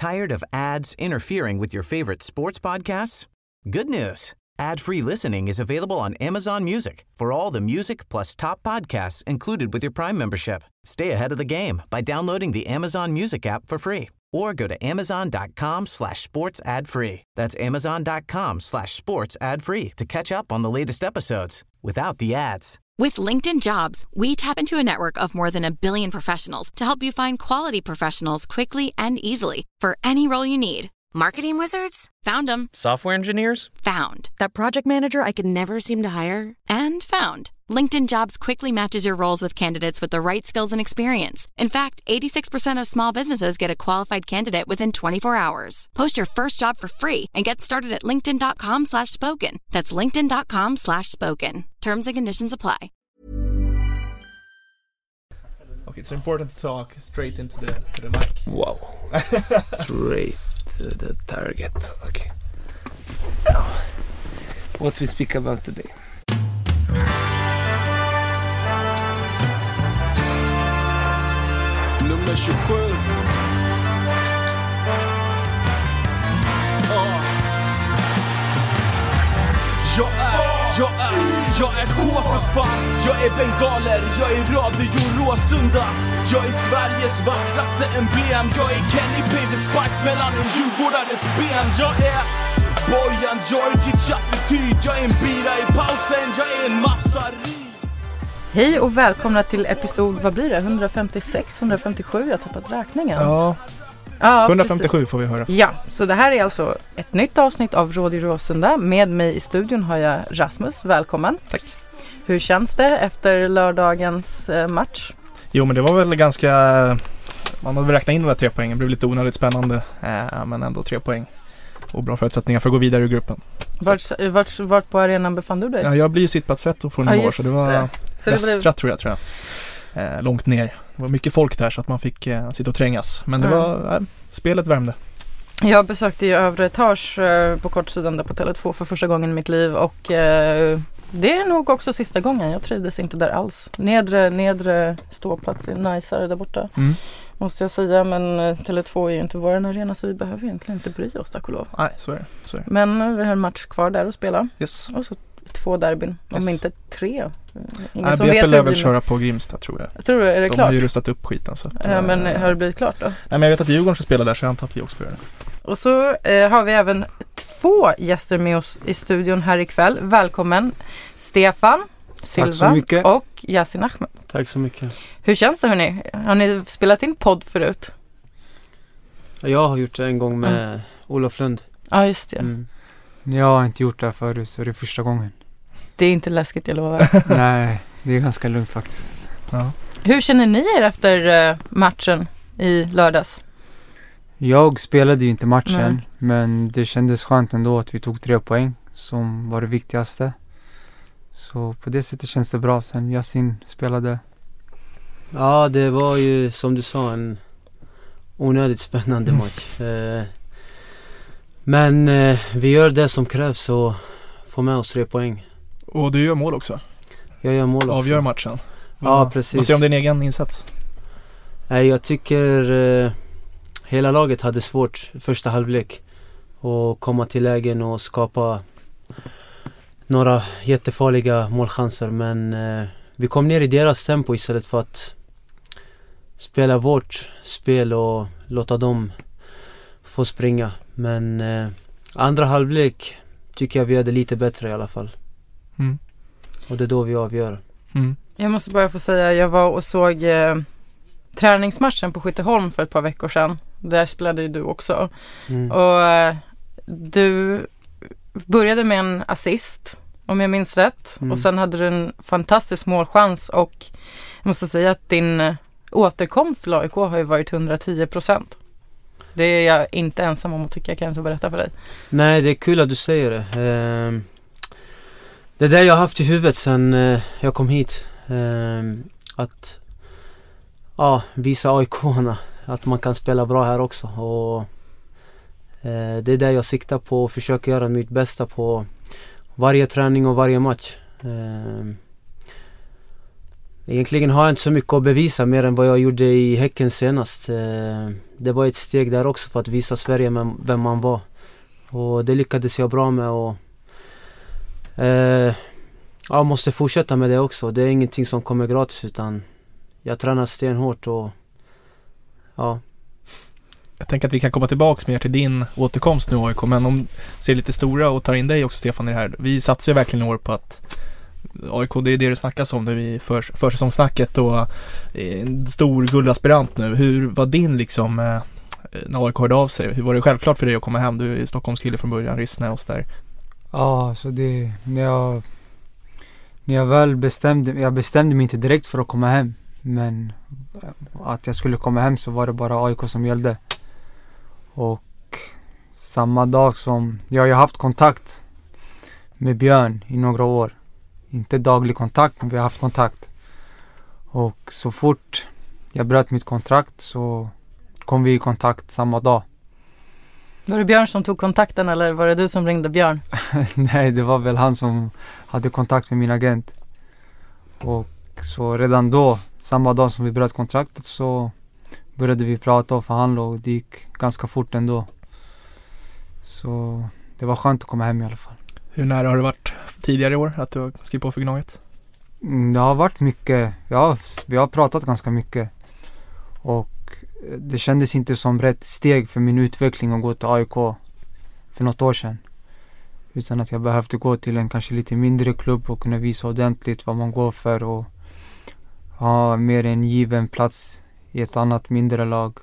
Tired of ads interfering with your favorite sports podcasts? Good news. Ad-free listening is available on Amazon Music for all the music plus top podcasts included with your Prime membership. Stay ahead of the game by downloading the Amazon Music app for free or go to amazon.com/sports ad free. That's amazon.com/sports ad free to catch up on the latest episodes without the ads. With LinkedIn Jobs, we tap into a network of more than 1 billion professionals to help you find quality professionals quickly and easily for any role you need. Marketing wizards? Found them. Software engineers? Found. That project manager I could never seem to hire? And found. LinkedIn Jobs quickly matches your roles with candidates with the right skills and experience. In fact, 86% of small businesses get a qualified candidate within 24 hours. Post your first job for free and get started at linkedin.com/spoken. That's linkedin.com/spoken. Terms and conditions apply. Okay, it's important to talk straight into the mic. Wow. Straight to the target. Okay. Now, what we speak about today. Nummer 27. Jag är H för fan. Jag är bengaler, jag är Radio Råsunda. Jag är Sveriges vackraste emblem. Jag är Kenny Baby Spark mellan en djurgårdares ben. Jag är Bojan Djordjic attityd. Jag är en bira i pausen, jag är en massari. Hej och välkomna till episod, vad blir det? 156, 157, jag har tappat räkningen. Ja, 157 precis. Får vi höra. Ja, så det här är alltså ett nytt avsnitt av Radio Råsunda. Med mig i studion har jag Rasmus, välkommen. Tack. Hur känns det efter lördagens match? Jo, men det var väl ganska, man hade räknat in de där 3 poängen. Det blev lite onödigt spännande, men ändå 3 poäng. Och bra förutsättningar för att gå vidare i gruppen. Vart på arenan befann du dig? Ja, jag blir ju sittplatsrätt och från i år, så det var västra tror jag. Långt ner. Det var mycket folk där så att man fick sitta och trängas. Men det var, spelet värmde. Jag besökte ju övre etage på kortsidan där på Tele2 för första gången i mitt liv. Och det är nog också sista gången. Jag trivdes inte där alls. Nedre ståplats är najsare där borta. Måste jag säga, men Tele2 är ju inte vår arena så vi behöver egentligen inte bry oss, tack och lov. Nej, så är det. Men vi har en match kvar där att spela. Yes. Och så 2 derbyn, om inte 3. Ingen som vet lär väl köra på Grimsta, tror jag. Jag tror det, är det klart? De har ju rustat upp skiten. Så att, men har det blivit klart då? Nej, men jag vet att Djurgården ska spela där, så jag antar att vi också får göra det. Och så har vi även 2 gäster med oss i studion här ikväll. Välkommen Stefan Silva och Yasin Ahmed. Tack så mycket. Hur känns det, hörni? Har ni spelat in podd förut? Jag har gjort det en gång med Olof Lund. Ja, just det. Jag har inte gjort det förut, så det är första gången. Det är inte läskigt, jag lovar. Nej, det är ganska lugnt faktiskt. Ja. Hur känner ni er efter matchen i lördags? Jag spelade ju inte matchen, men det kändes skönt ändå att vi tog 3 poäng som var det viktigaste. Så på det sättet känns det bra. Sen Yasin spelade. Ja, det var ju som du sa en onödigt spännande match. Men vi gör det som krävs och får med oss 3 poäng. Och du gör mål också. Jag gör mål också. Avgör matchen. Ja, precis. Vad säger om din egen insats? Jag tycker hela laget hade svårt första halvlek att komma till lägen och skapa några jättefarliga målchanser. Men vi kom ner i deras tempo istället för att spela vårt spel och låta dem få springa. Men andra halvlek tycker jag vi hade lite bättre i alla fall. Och det är då vi avgör. Jag måste bara få säga, jag var och såg träningsmatchen på Skytteholm för ett par veckor sedan. Där spelade ju du också. Och du började med en assist, om jag minns rätt. Och sen hade du en fantastisk målchans. Och jag måste säga att din återkomst till AIK har ju varit 110%. Det är jag inte ensam om att tycka, jag kan inte berätta för dig. Nej, det är kul att du säger det. Det är det jag har haft i huvudet sen jag kom hit. Att visa AIK-arna att man kan spela bra här också. Och det är det jag siktar på och försöker göra mitt bästa på varje träning och varje match. Egentligen har jag inte så mycket att bevisa mer än vad jag gjorde i Häcken senast. Det var ett steg där också för att visa Sverige vem man var. Och det lyckades jag bra med och jag måste fortsätta med det också. Det är ingenting som kommer gratis utan jag tränar stenhårt och ja. Jag tänker att vi kan komma tillbaka mer till din återkomst nu AIK, men om ser lite stora och tar in dig också Stefan i det här. Vi satsar ju verkligen i år på att AIK, det är det snackas om nu i försäsongssnacket och en stor guldaspirant nu. Hur var din liksom när AIK hörde av sig? Hur var det självklart för dig att komma hem? Du är Stockholmskille från början, Rissne och så där. Ja, så det när jag väl bestämde mig inte direkt för att komma hem, men att jag skulle komma hem så var det bara AIK som gällde. Och samma dag som jag har haft kontakt med Björn i några år. Inte daglig kontakt, men vi har haft kontakt. Och så fort jag bröt mitt kontrakt så kom vi i kontakt samma dag. Var det Björn som tog kontakten eller var det du som ringde Björn? Nej, det var väl han som hade kontakt med min agent. Och så redan då, samma dag som vi bröt kontraktet, så började vi prata och förhandla och det gick ganska fort ändå. Så det var skönt att komma hem i alla fall. Hur nära har det varit tidigare i år att du har skrivit på för Gnaget? Det har varit mycket. Vi har pratat ganska mycket. Och det kändes inte som rätt steg för min utveckling att gå till AIK för något år sedan. Utan att jag behövde gå till en kanske lite mindre klubb och kunna visa ordentligt vad man går för och ha mer en given plats i ett annat mindre lag.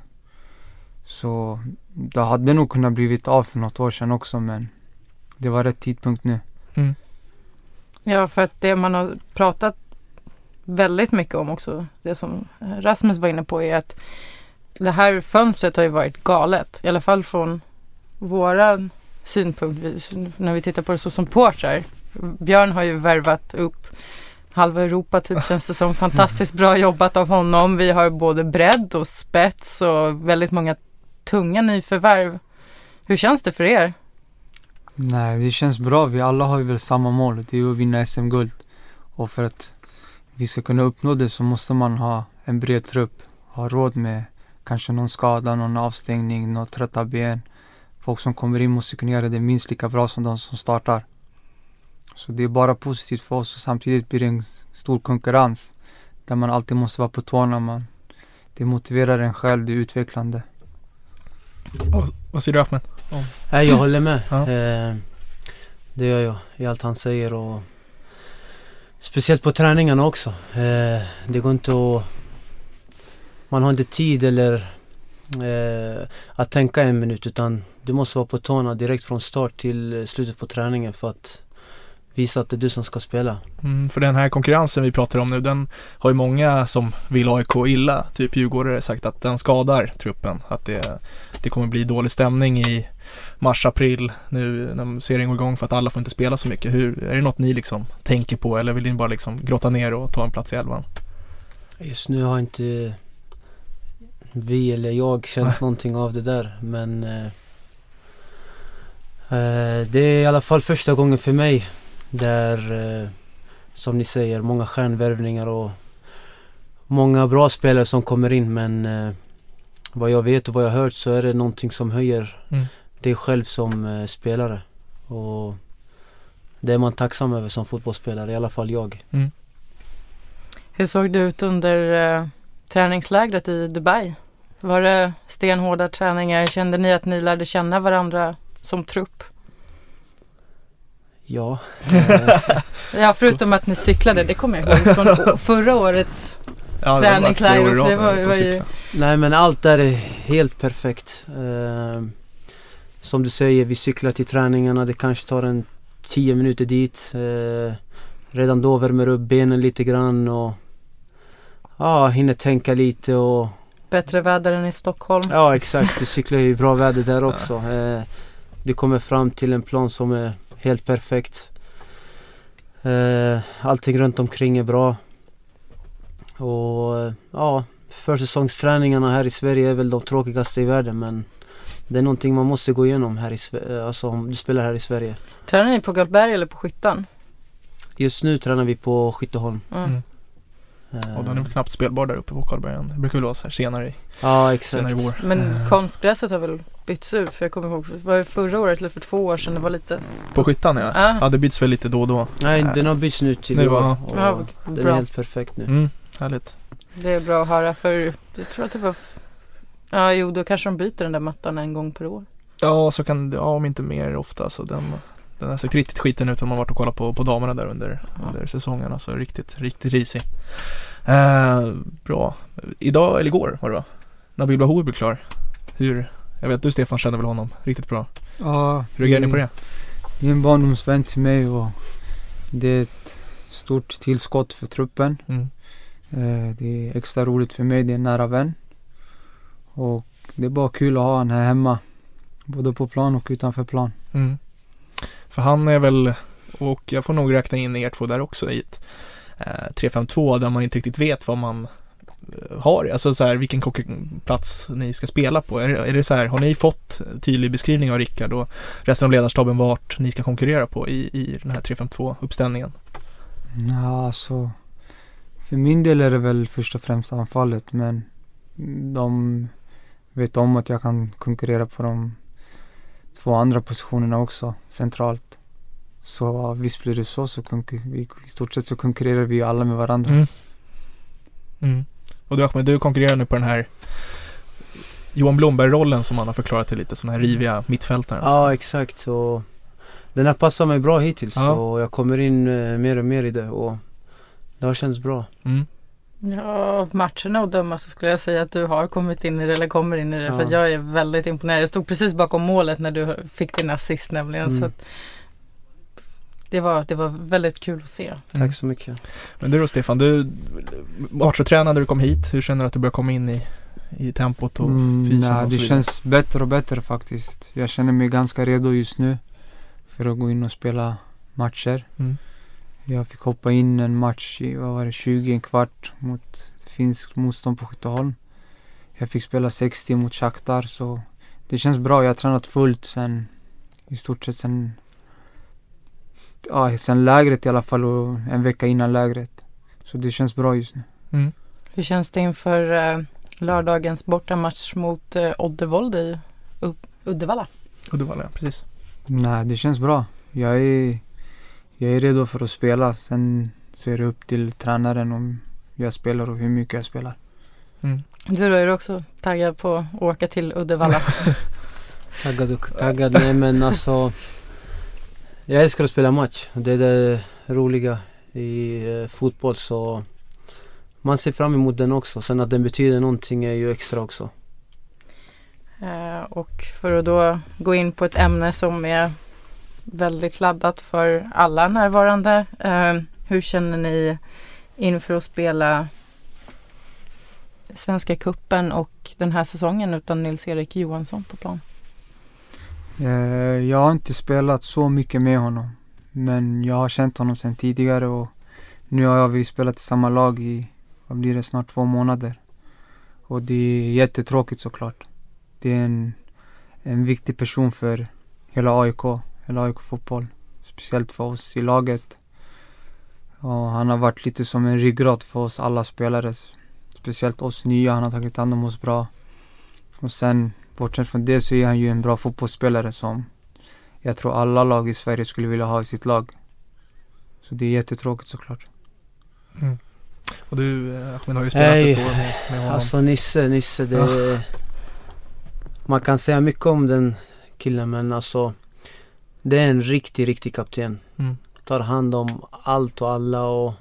Så det hade nog kunnat blivit av för något år sedan också, men det var rätt tidpunkt nu. Mm. Ja, för att det man har pratat väldigt mycket om också, det som Rasmus var inne på, är att det här fönstret har ju varit galet. I alla fall från våra synpunkt när vi tittar på det så som supportrar. Björn har ju värvat upp halva Europa typ, känns det som. Fantastiskt bra jobbat av honom. Vi har både bredd och spets och väldigt många tunga nyförvärv. Hur känns det för er? Nej, det känns bra. Vi alla har ju väl samma mål. Det är att vinna SM-guld. Och för att vi ska kunna uppnå det så måste man ha en bred trupp. Ha råd med kanske någon skada, någon avstängning, någon trötta ben. Folk som kommer in måste kunna göra det minst lika bra som de som startar. Så det är bara positivt för oss och samtidigt blir det en stor konkurrens där man alltid måste vara på tårna. Det motiverar en själv, det är utvecklande. Vad säger du, Ahmed? Nej, jag håller med. Ja. Det gör jag i allt han säger och speciellt på träningarna också. Det går inte att... Man har inte tid eller att tänka en minut, utan du måste vara på tårna direkt från start till slutet på träningen för att visa att det är du som ska spela. För den här konkurrensen vi pratar om nu, den har ju många som vill AIK illa, typ Djurgårdare, sagt att den skadar truppen, att det kommer bli dålig stämning i mars-april nu när serien går igång för att alla får inte spela så mycket. Är det något ni liksom tänker på eller vill ni bara liksom grotta ner och ta en plats i elvan? Just nu har inte vi eller jag känt någonting av det där, men det är i alla fall första gången för mig där, som ni säger, många stjärnvärvningar och många bra spelare som kommer in, men vad jag vet och vad jag har hört så är det någonting som höjer dig själv som spelare, och det är man tacksam över som fotbollsspelare, i alla fall jag. Hur såg det ut under träningslägret i Dubai? Var det stenhårda träningar? Kände ni att ni lärde känna varandra som trupp? Ja. Ja, förutom att ni cyklade, det kommer jag ihåg från förra årets träningsläger. Det var ju... Nej, men allt där är helt perfekt. Som du säger, vi cyklar till träningarna, det kanske tar 10 minuter dit. Redan då värmer upp benen lite grann och hinner tänka lite och... Bättre väder än i Stockholm. Ja, exakt. Du cyklar ju i bra väder där också. Vi kommer fram till en plan som är helt perfekt. Allting runt omkring är bra. Och försäsongsträningarna här i Sverige är väl de tråkigaste i världen, men det är någonting man måste gå igenom här alltså om du spelar här i Sverige. Tränar ni på Galtberg eller på Skyttan? Just nu tränar vi på Skytteholm. Och den är väl knappt spelbar där uppe på Karlbergen. Det brukar väl vara så här senare i vår. Men konstgräset har väl bytts ut? För jag kommer ihåg, var det förra året eller för 2 år sedan det var lite... På Skyttan, ja. Ja, det byts väl lite då och då. Nej, den har bytts nu till år. Den är helt perfekt nu. Härligt. Det är bra att höra, för jag tror att det var... då kanske de byter den där mattan en gång per år. Ja, så kan om inte mer ofta. Så den har sett riktigt skiten ut om man varit och kollat på damerna där under säsongen. Alltså riktigt risig. Bra. Idag eller igår var det va? Nabil Bahoui blev klar. Jag vet du Stefan känner väl honom riktigt bra. Ja. Hur reagerar ni på det? Det är en barndomsvän till mig och det är ett stort tillskott för truppen. Det är extra roligt för mig, det är en nära vän. Och det är bara kul att ha han här hemma. Både på plan och utanför plan. För han är väl, och jag får nog räkna in er två där också i ett 3-5-2 där man inte riktigt vet vad man har. Alltså så här, vilken plats ni ska spela på. Är det så här, har ni fått tydlig beskrivning av Rickard och resten av ledarstaben vart ni ska konkurrera på i den här 3-5-2-uppställningen? Ja, alltså för min del är det väl först och främst anfallet, men de vet om att jag kan konkurrera på de 2 andra positionerna också centralt. Så visst blir det så i stort sett så konkurrerar vi alla med varandra. Och du Ahmed, du konkurrerar nu på den här Johan Blomberg-rollen som man har förklarat till lite, sån här riviga mittfältare. Ja, exakt. Och den här passar mig bra hittills och jag kommer in mer och mer i det och det har känts bra. Ja, matcherna och döma så skulle jag säga att du har kommit in i det eller kommer in i det, för jag är väldigt imponerad. Jag stod precis bakom målet när du fick din assist nämligen, så att det var väldigt kul att se. Tack så mycket. Men du då Stefan, du matchtränade när du kom hit. Hur känner du att du börjar komma in i tempot och fysen? Nej, det känns bättre och bättre faktiskt. Jag känner mig ganska redo just nu för att gå in och spela matcher. Jag fick hoppa in en match i 20 en kvart mot finsk motstånd på Skytteholm. Jag fick spela 60 mot Shakhtar, så det känns bra. Jag har tränat fullt sen i stort sett sen lägret i alla fall och en vecka innan lägret. Så det känns bra just nu. Hur känns det inför lördagens bortamatch mot Oddevold i Uddevalla? Uddevalla, precis. Nej, det känns bra. Jag är redo för att spela. Sen så är det upp till tränaren om jag spelar och hur mycket jag spelar. Du är också taggad på att åka till Uddevalla? Taggad, nej men alltså jag älskar att spela match. Det är det roliga i fotboll, så man ser fram emot den också. Sen att den betyder någonting är ju extra också. Och för att då gå in på ett ämne som är väldigt laddat för alla närvarande. Hur känner ni inför att spela Svenska cupen och den här säsongen utan Nils-Erik Johansson på plan? Jag har inte spelat så mycket med honom, men jag har känt honom sedan tidigare och nu har vi spelat i samma lag i, vad blir det, snart 2 månader. Och det är jättetråkigt såklart. Det är en viktig person för hela AIK fotboll. Speciellt för oss i laget. Och han har varit lite som en ryggrad för oss alla spelare. Speciellt oss nya, han har tagit hand om oss bra. Och sen, bortsett från det, så är han ju en bra fotbollsspelare som jag tror alla lag i Sverige skulle vilja ha i sitt lag. Så det är jättetråkigt såklart. Och du, Ahmed, har ju spelat ett år med honom. Alltså Nisse, det man kan säga mycket om den killen, men alltså det är en riktig kapten. Tar hand om allt och alla och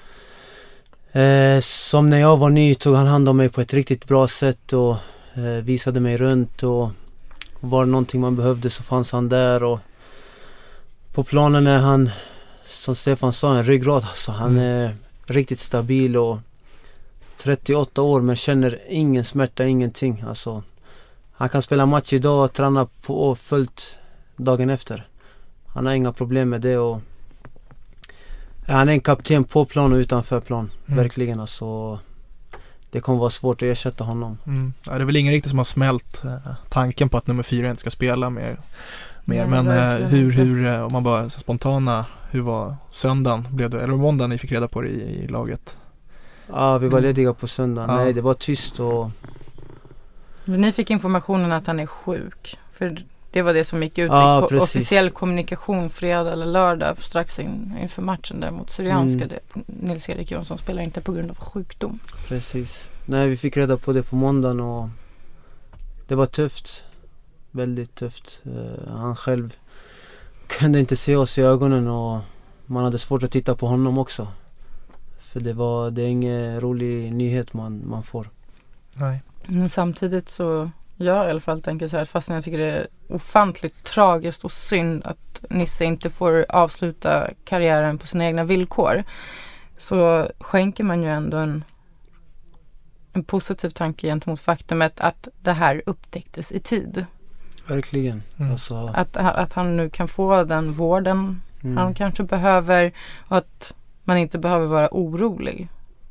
som när jag var ny tog han hand om mig på ett riktigt bra sätt och visade mig runt, och var det någonting man behövde så fanns han där, och på planen är han, som Stefan sa, en ryggrad. Alltså, han är riktigt stabil och 38 år men känner ingen smärta, ingenting. Alltså, han kan spela match idag och träna på fullt dagen efter. Han har inga problem med det, och han är en kapten på plan och utanför plan. Verkligen, alltså. Det kommer vara svårt att ersätta honom. Ja, det är väl ingen riktigt som har smält tanken på att nummer 4 inte ska spela mer. Ja, men hur om man bara så spontana, hur var söndagen? Blev det, eller måndagen ni fick reda på det i laget? Ja, vi var lediga på söndag. Ja. Nej, det var tyst och... Men ni fick informationen att han är sjuk. För det var det som gick ut i officiell kommunikation fredag eller lördag strax inför matchen där mot Syrianska. Nils-Erik Johansson spelar inte på grund av sjukdom. Precis. Nej, vi fick reda på det på måndagen och det var tufft. Väldigt tufft. Han själv kunde inte se oss i ögonen och man hade svårt att titta på honom också. För det är ingen rolig nyhet man får. Nej. Men samtidigt så, jag i alla fall tänker så här, fast jag tycker det är ofantligt tragiskt och synd att Nisse inte får avsluta karriären på sina egna villkor, så skänker man ju ändå en positiv tanke gentemot faktumet att det här upptäcktes i tid. Verkligen. Alltså... Att han nu kan få den vården han kanske behöver och att man inte behöver vara orolig.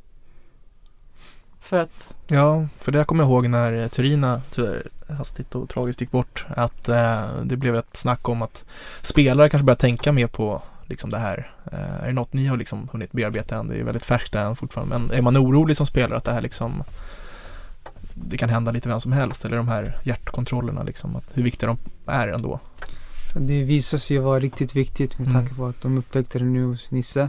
För det jag kommer ihåg när Turina tyvärr hastigt och tragiskt gick bort, att det blev ett snack om att spelare kanske börjar tänka mer på liksom det här. Är det något ni har liksom hunnit bearbeta än? Det är väldigt färskt än fortfarande. Men är man orolig som spelare att det här liksom, det kan hända lite vem som helst, eller de här hjärtkontrollerna liksom, att hur viktiga de är ändå? Det visar sig vara riktigt viktigt med tanke på att de upptäckte det nu hos Nisse.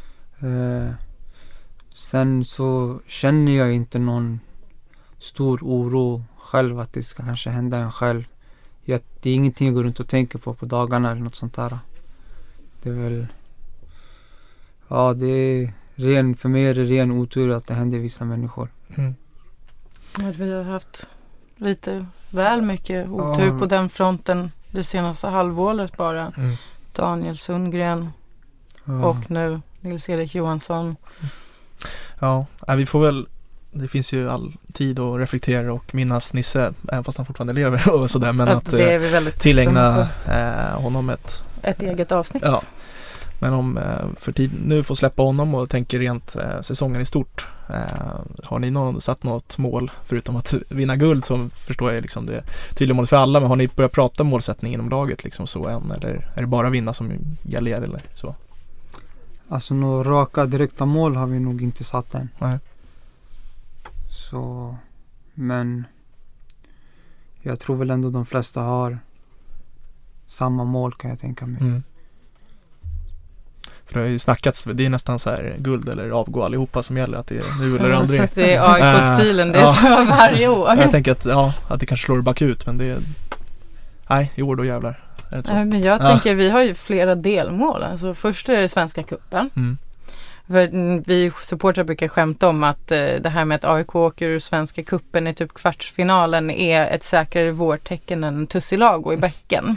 Sen så känner jag inte någon stor oro själv att det ska kanske hända en själv. Det är ingenting jag går runt och tänker på dagarna eller något sånt där. Det är väl... Ja, det är för mig är det ren otur att det händer vissa människor. Vi har haft lite väl mycket otur på den fronten det senaste halvåret bara. Daniel Sundgren och nu Nils-Erik Johansson. Ja, vi får väl, det finns ju all tid att reflektera och minnas Nisse, även fast han fortfarande lever och sådär, men att det är vi väldigt tillägna honom ett eget avsnitt. Ja, men om för tid nu får släppa honom och tänker rent säsongen i stort, har ni satt något mål förutom att vinna guld, som förstår jag liksom det tydliga målet för alla, men har ni börjat prata målsättning inom laget liksom så än, eller är det bara vinna som gäller eller så? Alltså några raka direkta mål har vi nog inte satt än. Nej. Så, men jag tror väl ändå de flesta har samma mål, kan jag tänka mig. För det har ju snackats, det är nästan så här guld eller avgå allihopa som gäller, att det är nu eller aldrig. Det är AIK-stilen, det är så varje år. Jag tänker att det kanske slår bakut, men det är... Nej, i år då jävlar. Men jag tänker, vi har ju flera delmål. Alltså, först är det Svenska cupen. För vi supportrar brukar skämta om att det här med att AIK åker ur Svenska cupen i typ kvartsfinalen är ett säkrare vårtecken än Tussilago i bäcken.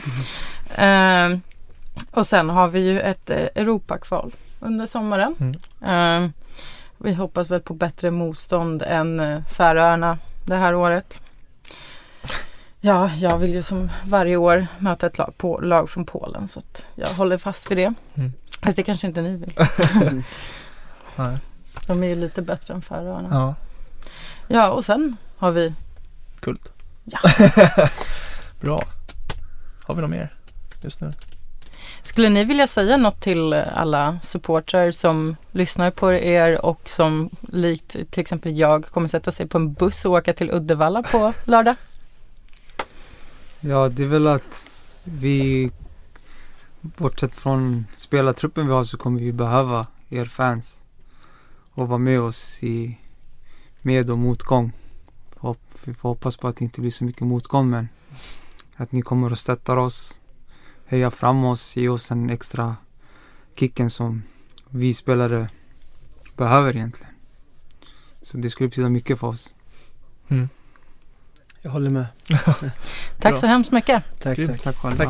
Och sen har vi ju ett Europakval under sommaren. Vi hoppas väl på bättre motstånd än Färöarna det här året. Ja, jag vill ju som varje år möta ett lag från Polen, så att jag håller fast vid det. Fast det kanske inte ni vill. Nej. De är ju lite bättre än Färöarna. Ja, och sen har vi Kult. Ja. Bra. Har vi något mer just nu? Skulle ni vilja säga något till alla supportrar som lyssnar på er och som likt till exempel jag kommer sätta sig på en buss och åka till Uddevalla på lördag? Ja, det är väl att vi, bortsett från spelartruppen vi har, så kommer vi behöva er fans och vara med oss i med- och motgång. Vi får hoppas på att det inte blir så mycket motgång, men att ni kommer att stötta oss, höja fram oss, ge oss en extra kicken som vi spelare behöver egentligen. Så det skulle betyda mycket för oss. Jag håller med. Tack så hemskt mycket. Tack. Tack själva.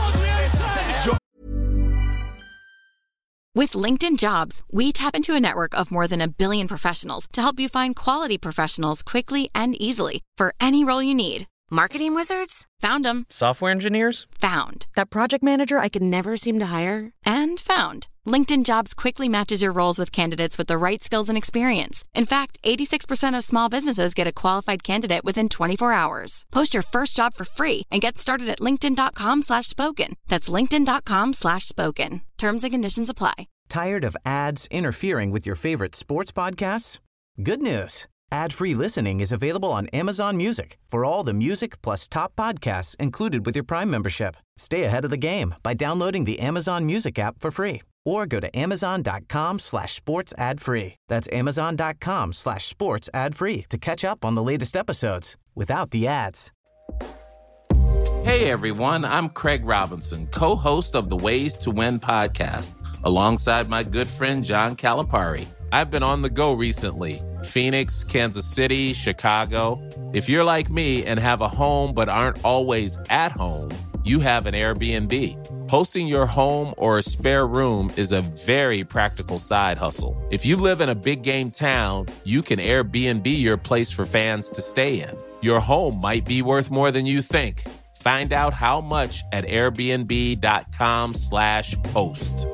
With LinkedIn Jobs, we tap into a network of more than 1 billion professionals to help you find quality professionals quickly and easily for any role you need. Marketing wizards? Found them. Software engineers? Found. That project manager I could never seem to hire? And found. LinkedIn Jobs quickly matches your roles with candidates with the right skills and experience. In fact, 86% of small businesses get a qualified candidate within 24 hours. Post your first job for free and get started at linkedin.com/spoken. That's linkedin.com/spoken. Terms and conditions apply. Tired of ads interfering with your favorite sports podcasts? Good news. Ad-free listening is available on Amazon Music for all the music plus top podcasts included with your Prime membership. Stay ahead of the game by downloading the Amazon Music app for free or go to amazon.com/sports ad free. That's amazon.com/sports ad free to catch up on the latest episodes without the ads. Hey everyone, I'm Craig Robinson, co-host of the Ways to Win podcast, alongside my good friend John Calipari. I've been on the go recently. Phoenix, Kansas City, Chicago. If you're like me and have a home but aren't always at home, you have an Airbnb. Hosting your home or a spare room is a very practical side hustle. If you live in a big game town, you can Airbnb your place for fans to stay in. Your home might be worth more than you think. Find out how much at airbnb.com/host.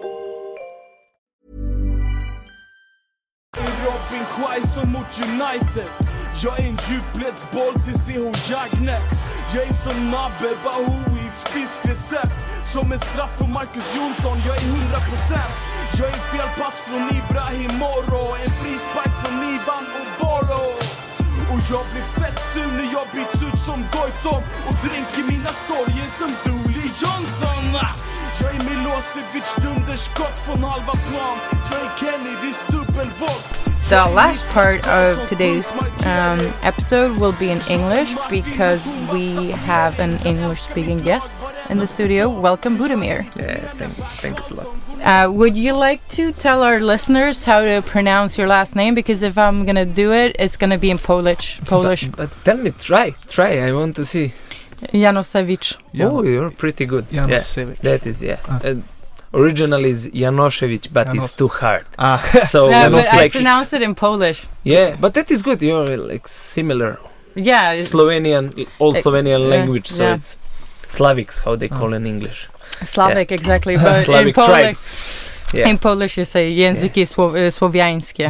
Robin Quaison mot United. Jag är en djupledsboll till CH Jagne. Jag är som Nabbe Bahois fiskrecept. Som en straff för Marcus Jonsson. Jag är 100%. Jag är felpass från Ibrahim Moro. En frispark från Ivan och Bolo. Och jag blir fett sur när jag byts ut som Goitom. Och dränker mina sorger som Dooley Johnson. Jag är Milosevic dunderskott från halva plan. Jag är Kennedys dubbelvolt. The last part of today's episode will be in English because we have an English-speaking guest in the studio. Welcome, Budimir. Yeah, thanks a lot. Would you like to tell our listeners how to pronounce your last name? Because if I'm gonna do it, it's gonna be in Polish. But tell me, try. I want to see. Janosevich. Oh, you're pretty good. Janosevich. Yeah, that is, originally is Janošević, but it's too hard. So no, but it's I like, pronounce it in Polish. Yeah, but that is good. You're like similar. Yeah. Old Slovenian language, so yeah. it's Slavics, how they call in English. Slavic, exactly. But Slavic in Polish, tribes. in Polish you say języki słowiańskie.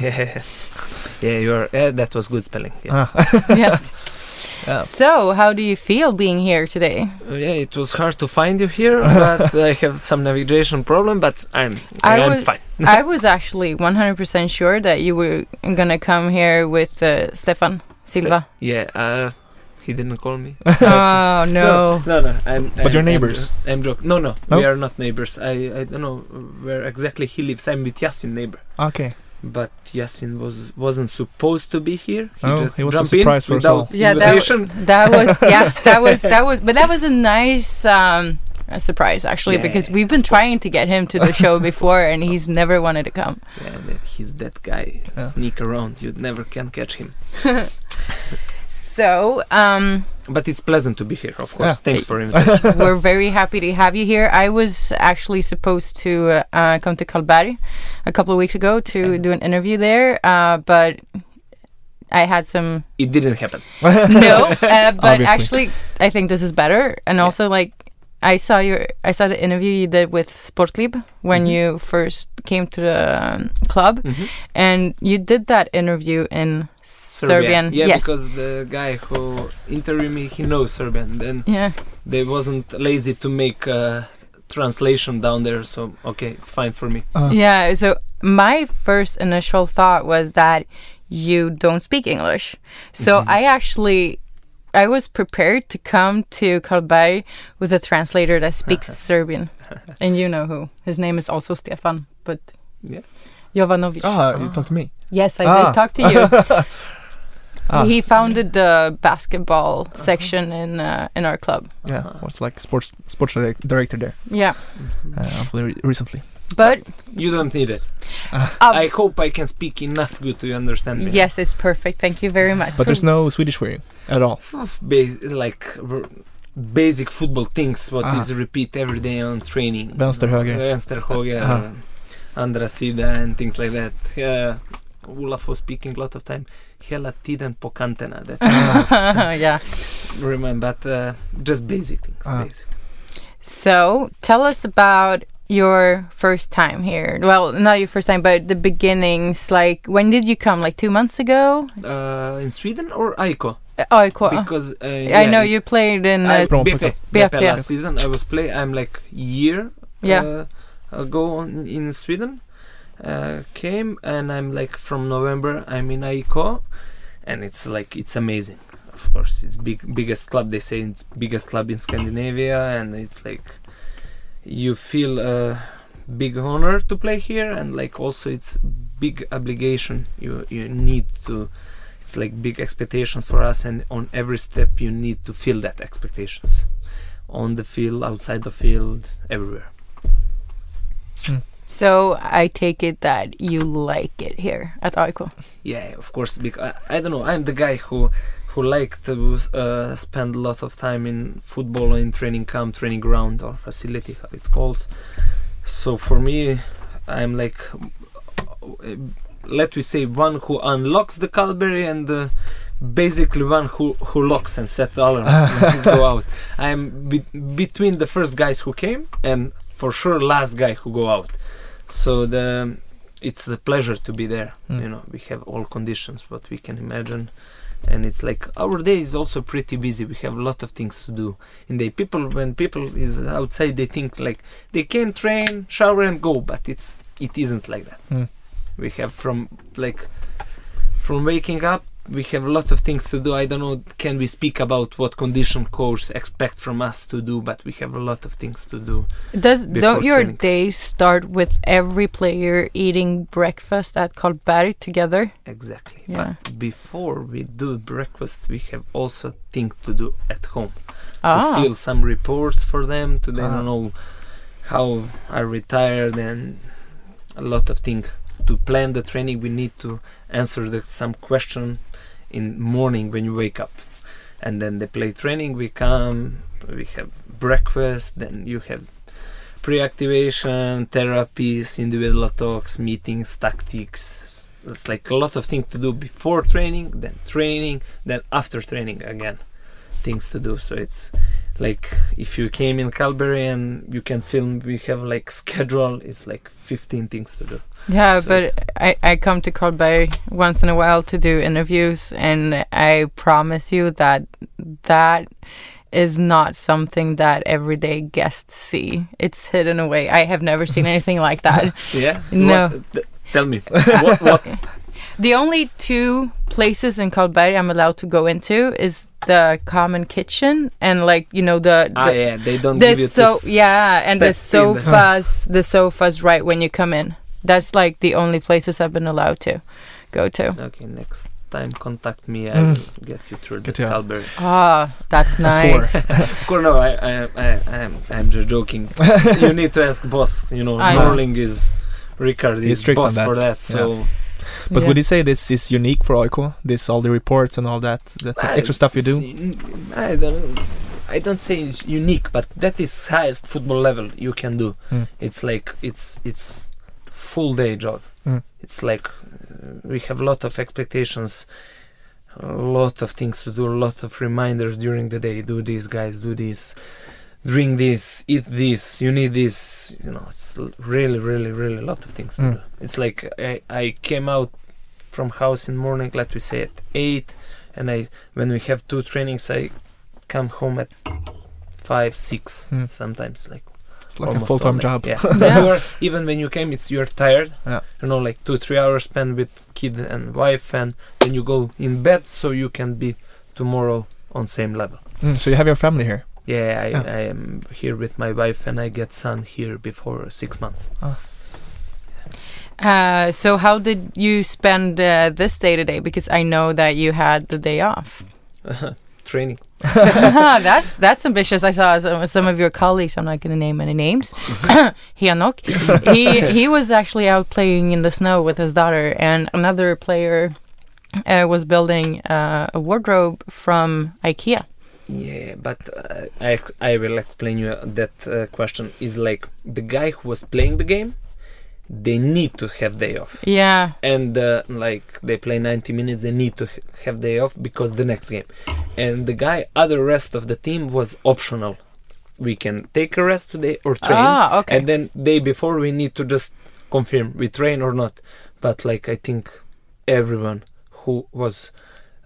That was good spelling. Yeah. Yes. Yeah. So, how do you feel being here today? It was hard to find you here, but I have some navigation problem, but I'm fine. I was actually 100% sure that you were gonna come here with Stefan Silva. He didn't call me. Oh no! No. But you're neighbors. I'm joking. No, we are not neighbors. I don't know where exactly he lives. I'm with Yasin neighbor. Okay. But Yasin wasn't supposed to be here. He was a surprise for us all. Yeah, that was. But that was a nice a surprise actually, because we've been trying to get him to the show before, and he's never wanted to come. Yeah, he's that guy. Sneak around. You never can catch him. So, but it's pleasant to be here, of course. Thanks for invitation. We're very happy to have you here. I was actually supposed to come to Karlberg a couple of weeks ago to do an interview there, but I had some... It didn't happen. No, but actually, I think this is better. And also, like, I saw the interview you did with Sportlib when you first came to the club, and you did that interview in Serbian. Yeah, yes. Because the guy who interviewed me, he knows Serbian. Then they wasn't lazy to make a translation down there, so okay, it's fine for me. Yeah, so my first initial thought was that you don't speak English. So I was prepared to come to Karlberg with a translator that speaks Serbian. And you know who. His name is also Stefan, but Jovanovic. You talked to me? Yes, I did talk to you. He founded the basketball section in our club. Yeah, was like sports director there. Yeah. Until recently. But you don't need it. I hope I can speak enough good to understand me. Yes, it's perfect. Thank you very much. But there's no Swedish for you at all. Basic football things, what is repeat every day on training. Vänster, höger, andra sida and things like that. Olaf was speaking a lot of time. Hela tiden på kanterna. Yeah. Remember, but just basic things. Basic. So, tell us about your first time here. Well, not your first time, but the beginnings. Like, when did you come? Like 2 months ago? In Sweden or AIK? AIK. Because I know you played in BP last season. I was I'm like year ago in Sweden, came, and I'm like from November I'm in AIK, and it's amazing. Of course, it's biggest club. They say it's biggest club in Scandinavia, and it's like you feel a big honor to play here, and like also it's big obligation. You need to. It's like big expectations for us, and on every step you need to feel that expectations, on the field, outside the field, everywhere. So I take it that you like it here at AIK. Yeah, of course. Because I don't know. I'm the guy who like to spend a lot of time in football or in training camp, training ground or facility, how it's called. So for me, I'm like, let me say, one who unlocks the Calgary and basically one who locks and set the alarm and go out. I'm between the first guys who came and for sure last guy who go out. So it's the pleasure to be there. You know, we have all conditions what we can imagine, and it's like our day is also pretty busy. We have a lot of things to do in the when people is outside, they think like they can train, shower and go, but it isn't like that. We have from waking up, we have a lot of things to do. I don't know, can we speak about what condition coach expect from us to do, but we have a lot of things to do. Don't your days start with every player eating breakfast at Karlberg together? Exactly. Yeah. But before we do breakfast, we have also things to do at home. To fill some reports for them, to they don't know how I retired, and a lot of things. To plan the training, we need to answer some question in morning when you wake up, and then they play training. We come, we have breakfast, then you have pre-activation, therapies, individual talks, meetings, tactics. It's like a lot of things to do before training, then after training again, things to do. So it's like if you came in Calgary and you can film, we have like schedule. It's like 15 things to do. Yeah, so but I come to Karlberg once in a while to do interviews, and I promise you that is not something that everyday guests see. It's hidden away. I have never seen anything like that. Yeah? No. Tell me. what? The only two places in Karlberg I'm allowed to go into is the common kitchen and like, you know, they don't give you and the sofas right when you come in. That's like the only places I've been allowed to go to. Okay, next time contact me. I will get you through the Calgary. That's nice. Of course, no, I'm just joking. You need to ask boss. You know, Norling is Ricard is strict boss on that. for that. So. Yeah. But would you say this is unique for AIK? This all the reports and all that extra stuff you do? I don't say it's unique, but that is highest football level you can do. It's like it's full day job. It's like we have a lot of expectations, a lot of things to do, a lot of reminders during the day. Do this, guys. Do this. Drink this, eat this, you need this, you know, it's really, really, really a lot of things to do. It's like I came out from house in morning, let me say at 8, and when we have 2 trainings, I come home at 5, 6, sometimes like it's like a full-time job. Yeah. Even when you came, you're tired. Yeah. You know, like 2-3 hours spent with kid and wife, and then you go in bed so you can be tomorrow on same level. So you have your family here? Yeah, I am here with my wife, and I get son here before 6 months. So how did you spend this day today? Because I know that you had the day off. Training. That's ambitious. I saw some of your colleagues. I'm not going to name any names. Henok. He was actually out playing in the snow with his daughter, and another player was building a wardrobe from IKEA. Yeah, but I will explain you that question is like the guy who was playing the game, they need to have day off. Yeah. And like they play 90 minutes, they need to have day off because the next game. And the guy, other rest of the team was optional. We can take a rest today or train. Okay. And then day before we need to just confirm we train or not. But like I think everyone who was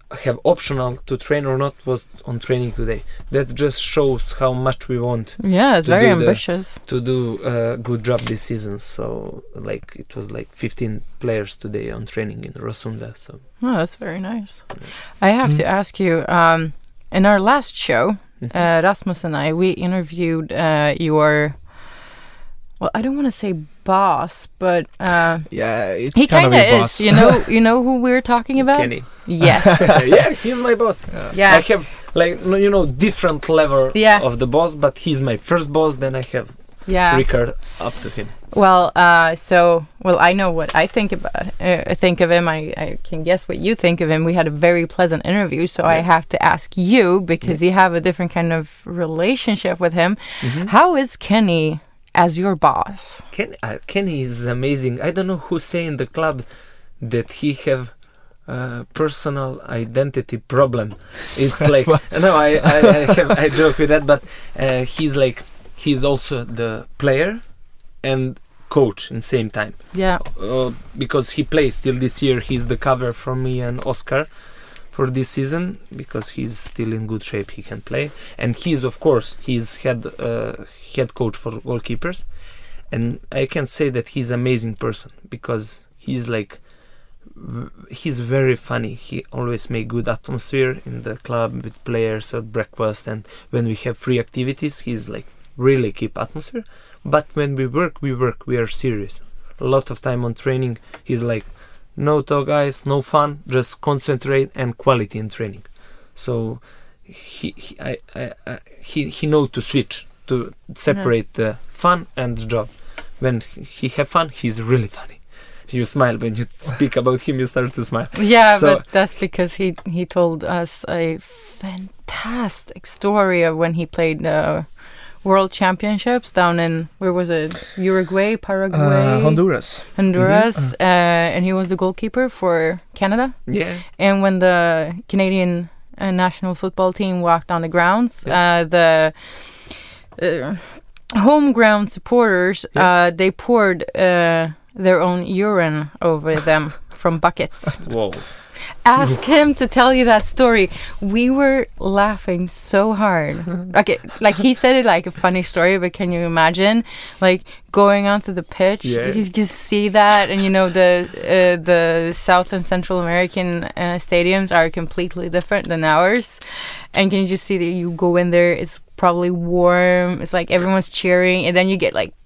have optional to train or not was on training today. That just shows how much we want. Yeah, it's very ambitious to do a good job this season. So like it was like 15 players today on training in Rosunda. So that's very nice. I have to ask you, in our last show, Rasmus and I, we interviewed your, well, I don't want to say boss, but it's he kind of a boss. You know who we're talking about? Kenny. Yes. Yeah, he's my boss. Yeah. I have like different level of the boss, but he's my first boss. Then I have Ricard up to him. Well, I know what I think of him. I can guess what you think of him. We had a very pleasant interview, so I have to ask you, because you have a different kind of relationship with him. How is Kenny as your boss? Kenny is amazing. I don't know who say in the club that he have personal identity problem. It's like no, I joke with that, but he's also the player and coach in same time. Yeah. Because he plays till this year. He's the cover for me and Oscar for this season because he's still in good shape. He can play, and he's head coach for goalkeepers. And I can say that he's an amazing person because he's very funny. He always make good atmosphere in the club with players at breakfast, and when we have free activities, he's like really keep atmosphere. But when we work, we are serious. A lot of time on training, he's like, no talk guys, no fun, just concentrate and quality in training. So he know to switch, to separate the fun and the job. When he have fun, he's really funny. You smile when you speak about him, you start to smile. Yeah, but that's because he told us a fantastic story of when he played World Championships down in, where was it? Uruguay, Paraguay? Honduras. And he was the goalkeeper for Canada. Yeah. And when the Canadian national football team walked on the grounds, the home ground supporters, they poured their own urine over them from buckets. Whoa. Ask him to tell you that story. We were laughing so hard. Okay, like he said it like a funny story, but can you imagine like going onto the pitch? Yeah. You just see that, and the South and Central American stadiums are completely different than ours. And can you just see that you go in there? It's probably warm. It's like everyone's cheering, and then you get like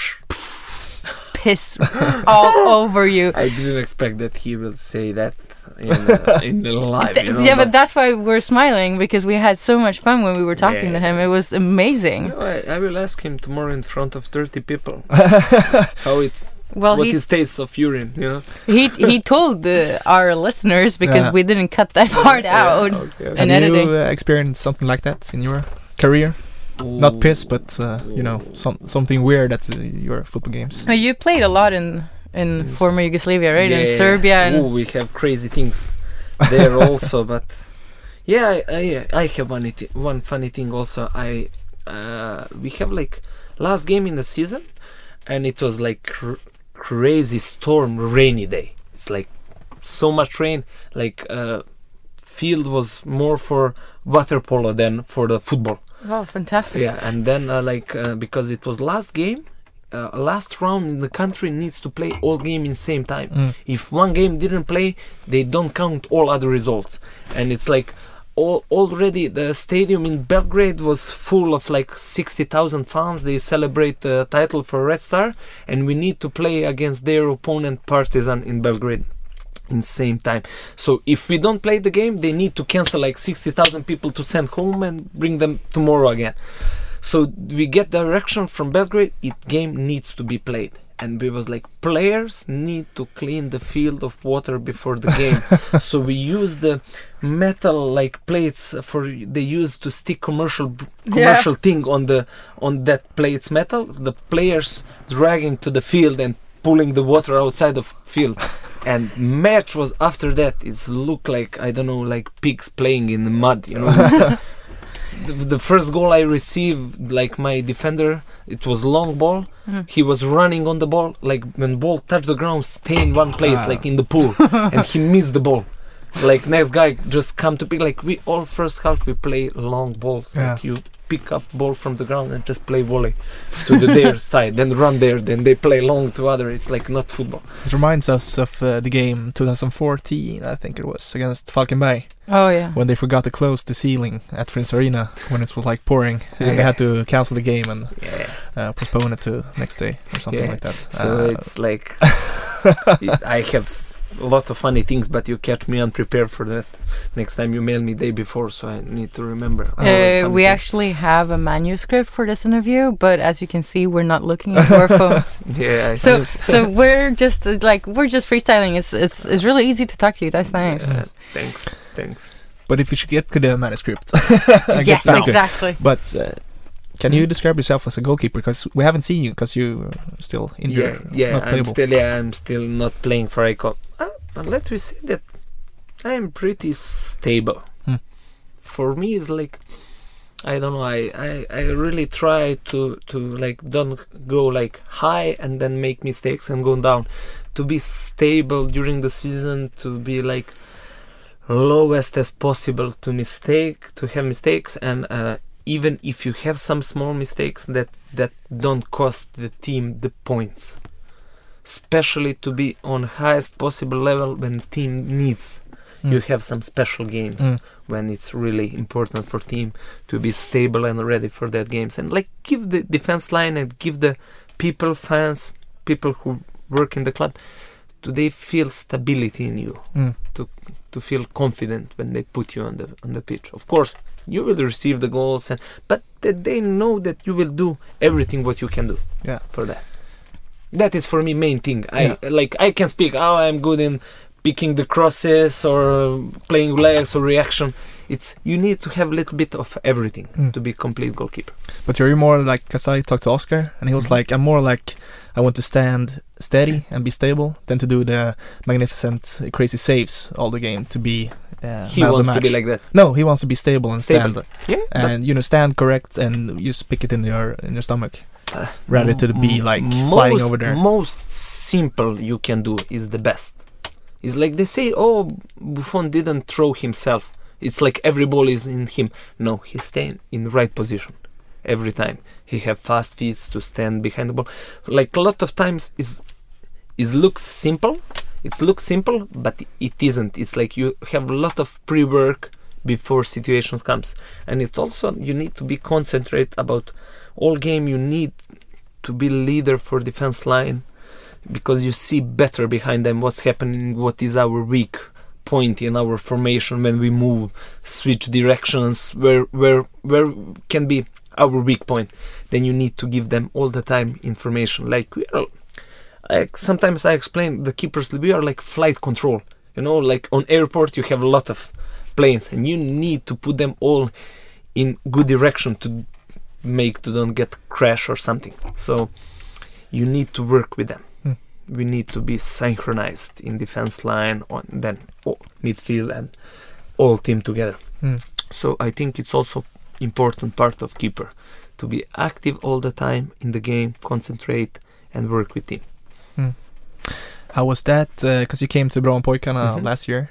piss all over you. I didn't expect that he will say that in the live. But that's why we're smiling, because we had so much fun when we were talking to him. It was amazing. No, I will ask him tomorrow in front of 30 people what his taste of urine, He told our listeners, because we didn't cut that part out in editing. Have you experienced something like that in your career? Ooh. Not piss, but something weird at your football games. You played a lot in former Yugoslavia, right? In Serbia. We have crazy things there also, but I have one funny thing also. We have like last game in the season, and it was like crazy storm, rainy day. It's like so much rain, like field was more for water polo than for the football. Oh, fantastic. Yeah, and then because it was last game, last round in the country needs to play all game in same time. If one game didn't play, they don't count all other results. And it's like already the stadium in Belgrade was full of like 60,000 fans. They celebrate the title for Red Star, and we need to play against their opponent Partizan in Belgrade in same time. So if we don't play the game, they need to cancel like 60,000 people to send home and bring them tomorrow again. So we get direction from Belgrade, game needs to be played. And we was like, players need to clean the field of water before the game. So we use the metal like plates they use to stick commercial thing on that plates metal. The players dragging to the field and pulling the water outside the field. And match was after that. It looked like, I don't know, like pigs playing in the mud, The first goal I received, like my defender, it was long ball. He was running on the ball, like when ball touched the ground, stay in one place, like in the pool, and he missed the ball. like next guy just come to pick. Like we all first half we play long balls. Like you pick up ball from the ground and just play volley to their side, then run there, then they play long to other. It's like not football. It reminds us of the game 2014, I think it was, against Falkenberg. Oh yeah. When they forgot to close the ceiling at Friends Arena when it was like pouring, and they had to cancel the game and postpone it to next day or something like that. So it's like I have a lot of funny things, but you catch me unprepared for that. Next time you mail me day before, so I need to remember. We actually have a manuscript for this interview, but as you can see, we're not looking at our phones. Yeah. So we're just freestyling. It's really easy to talk to you. That's nice. Thanks. But if you should get to the manuscript. Yes, exactly. But can you describe yourself as a goalkeeper? Because we haven't seen you because you're still injured. Yeah, I'm still not playing for ICO. But let me say that I am pretty stable. For me, it's like I don't know. I really try to like don't go like high and then make mistakes and go down. To be stable during the season, to be like lowest as possible to have mistakes, and even if you have some small mistakes that don't cost the team the points, especially to be on highest possible level when team needs. You have some special games when it's really important for team to be stable and ready for that games, and like give the defense line and give the fans, people who work in the club, do they feel stability in you, to feel confident when they put you on the pitch. Of course, you will receive the goals, but that they know that you will do everything what you can do for that. That is for me main thing. I can speak. I'm good in picking the crosses or playing legs or reaction. It's you need to have a little bit of everything to be complete goalkeeper. But you're more like, because I talked to Oscar and he was like, I'm more like I want to stand steady and be stable than to do the magnificent crazy saves all the game to be he wants to be like that. No, he wants to be stable and stand. Yeah, and stand correct and just pick it in your stomach. Rather to be like flying over there. Most simple you can do is the best. It's like they say, Buffon didn't throw himself. It's like every ball is in him. No, he's staying in the right position every time. He have fast feet to stand behind the ball. Like a lot of times it looks simple. It looks simple, but it isn't. It's like you have a lot of pre-work before situations comes. And it also, you need to be concentrate about all game. You need to be leader for defense line because you see better behind them what's happening, what is our weak point in our formation when we move, switch directions, where can be our weak point. Then you need to give them all the time information. Like sometimes I explain the keepers, we are like flight control. Like on airport you have a lot of planes and you need to put them all in good direction to don't get crash or something. So you need to work with them. We need to be synchronized in defense line, then midfield and all team together. So I think it's also important part of keeper to be active all the time in the game, concentrate and work with team. How was that? Because you came to Brommapojkarna last year.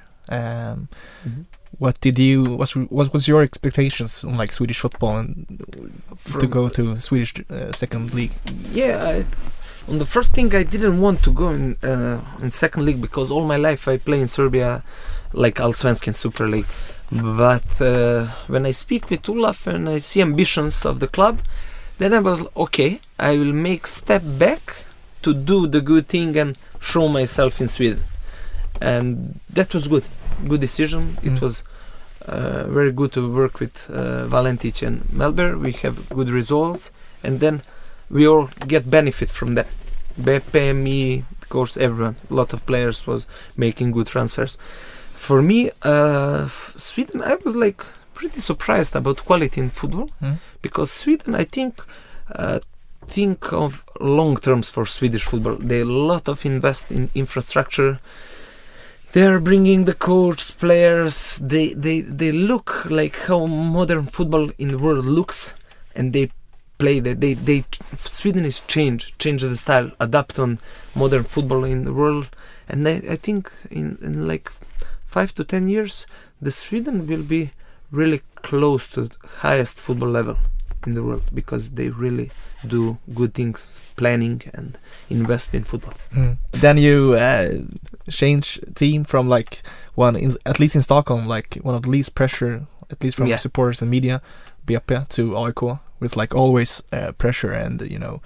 What was your expectations on like Swedish football and to go to Swedish second league? Yeah. On the first thing, I didn't want to go in second league because all my life I play in Serbia, like Allsvenskan Super League. But when I speak with Olaf and I see ambitions of the club, then I was okay. I will make step back to do the good thing and show myself in Sweden, and that was good decision. It was very good to work with Valentic and Melber. We have good results, and then we all get benefit from that. Beppe, me, of course, everyone. A lot of players was making good transfers. For me, Sweden, I was like pretty surprised about quality in football because Sweden, I think of long terms for Swedish football. They a lot of invest in infrastructure. They are bringing the coach, players. They look like how modern football in the world looks, and they play that. Sweden is change the style, adapt on modern football in the world, and I think in like 5 to 10 years, the Sweden will be really close to the highest football level in the world, because they really do good things, planning and invest in football. Then you change team from like at least in Stockholm, like one of the least pressure, at least from supporters and media, BP, to AIK, with like always pressure and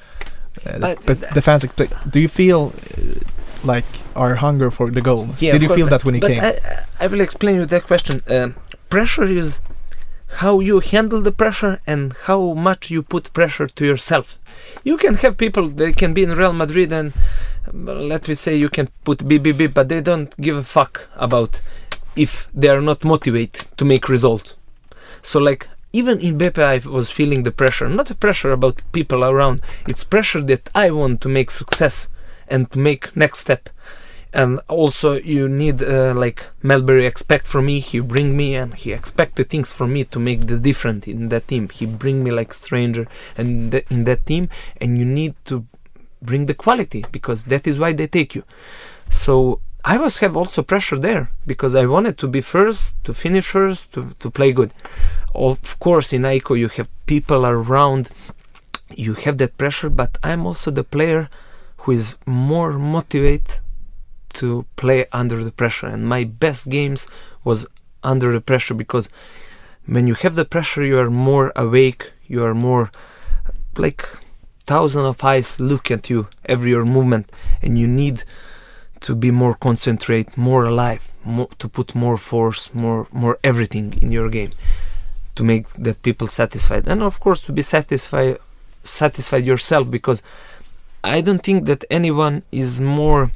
the fans. Do you feel like our hunger for the goal? Yeah, did you feel that when you came? I will explain you that question. Pressure is how you handle the pressure and how much you put pressure to yourself. You can have people, they can be in Real Madrid and let me say you can put BBB, but they don't give a fuck about if they are not motivated to make results. So like even in BP I was feeling the pressure, not a pressure about people around, it's pressure that I want to make success and to make next step. And also you need like Melbury expect from me, he bring me and he expect the things from me to make the difference in that team. He bring me like stranger and in that team, and you need to bring the quality, because that is why they take you. So I was have also pressure there, because I wanted to be first, to finish first, to play good. Of course in AIK you have people around, you have that pressure, but I'm also the player who is more motivated to play under the pressure, and my best games was under the pressure, because when you have the pressure you are more awake, you are more like thousands of eyes look at you every your movement, and you need to be more concentrate, more alive, to put more force, more everything in your game to make that people satisfied, and of course to be satisfied yourself, because I don't think that anyone is more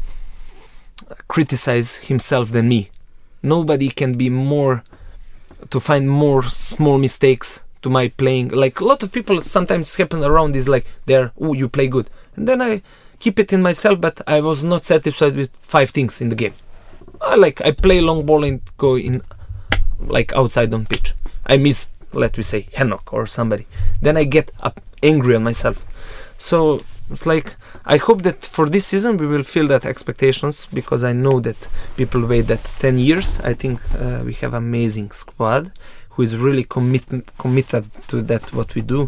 criticize himself than me. Nobody can be more to find more small mistakes to my playing. Like a lot of people sometimes happen around is like you play good, and then I keep it in myself, but I was not satisfied with 5 things in the game. I play long ball and go in like outside on pitch. I miss, let me say, Henok or somebody. Then I get up angry on myself. So it's like I hope that for this season we will feel that expectations, because I know that people wait that 10 years. I think we have amazing squad who is really committed to that what we do,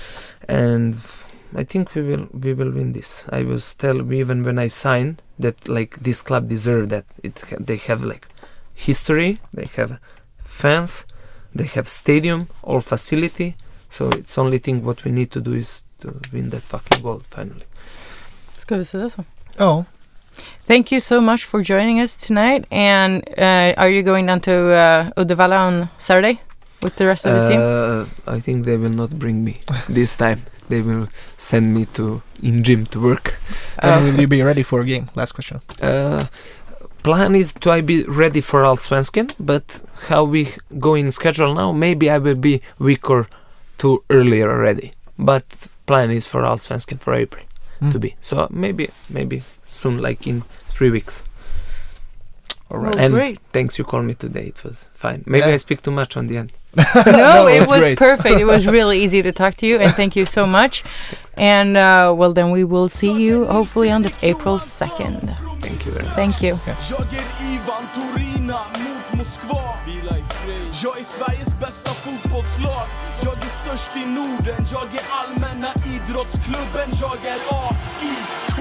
and I think we will win this. I was tell even when I signed that like this club deserve that. They have like history, they have fans, they have stadium, all facility. So it's only thing what we need to do is to win that fucking goal finally. Ska vi säga så? Oh. Thank you so much for joining us tonight. And are you going down to Uddevalla on Saturday with the rest of the team? I think they will not bring me this time. They will send me in gym to work. Will you be ready for a game? Last question. Plan is to be ready for Allsvenskan, but how we go in schedule now, maybe I will be week or 2 earlier already. But plan is for Allsvenskan for April to be. So maybe soon, like in 3 weeks. All right. And great. Thanks you called me today. It was fine. Maybe I speak too much on the end. No, it was great. perfect. It was really easy to talk to you, and thank you so much. And well, then we will see you hopefully on the April 2nd. Thank you very much. Thank you. Jag är Sveriges bästa fotbollslag. Jag är störst i Norden. Jag är allmänna idrottsklubben. Jag är AIK.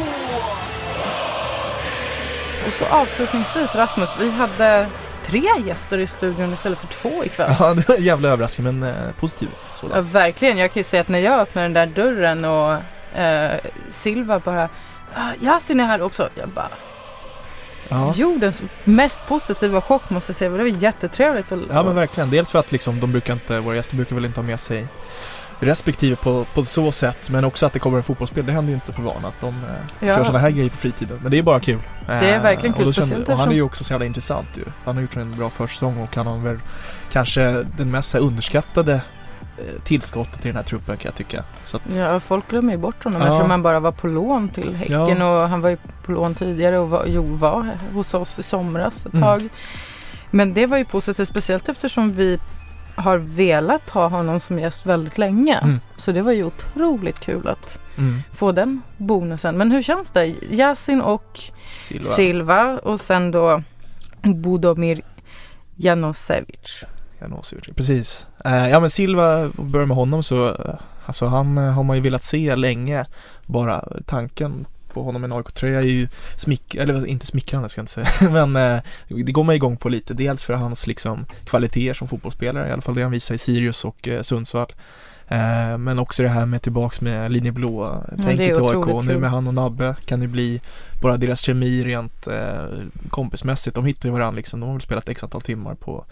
Och så avslutningsvis, Rasmus, vi hade 3 gäster i studion istället för 2 ikväll. Ja, det var en jävla överraskning, men positiv. Ja, verkligen. Jag kan ju säga att när jag öppnar den där dörren och Silva bara Yasin är här också. Jag bara jordens mest positiva chock, måste jag säga. Det var jättetrevligt. Ja, men verkligen. Dels för att liksom, våra gäster brukar väl inte ha med sig respektive på så sätt, men också att det kommer en fotbollsspel. Det händer ju inte för vana att de kör sådana här grejer på fritiden. Men det är bara kul. Det är verkligen kul. Och han är ju också så jävla intressant ju. Han har gjort en bra försäsong och han har väl kanske den mest underskattade tillskottet till den här truppen, kan jag tycka. Så att, ja, folk glömmer ju bort honom eftersom han bara var på lån till Häcken och han var ju på lån tidigare och var hos oss i somras ett tag. Men det var ju positivt, speciellt eftersom vi har velat ha honom som gäst väldigt länge. Så det var ju otroligt kul att få den bonusen. Men hur känns det? Yasin och Silva och sen då Budomir Janosevic. Precis. Ja, men Silva, börjar med honom så alltså han har man ju velat se länge. Bara tanken på honom i en AIK-tröja är ju eller inte smickrande ska jag inte säga. Men det går man igång på lite. Dels för hans liksom kvaliteter som fotbollsspelare, i alla fall det han visar i Sirius och Sundsvall. Men också det här med tillbaks med linjeblå tänket till AIK. Nu med han och Nabbe kan det bli bara deras kemi rent kompismässigt. De hittar ju varandra liksom. De har väl spelat x antal timmar på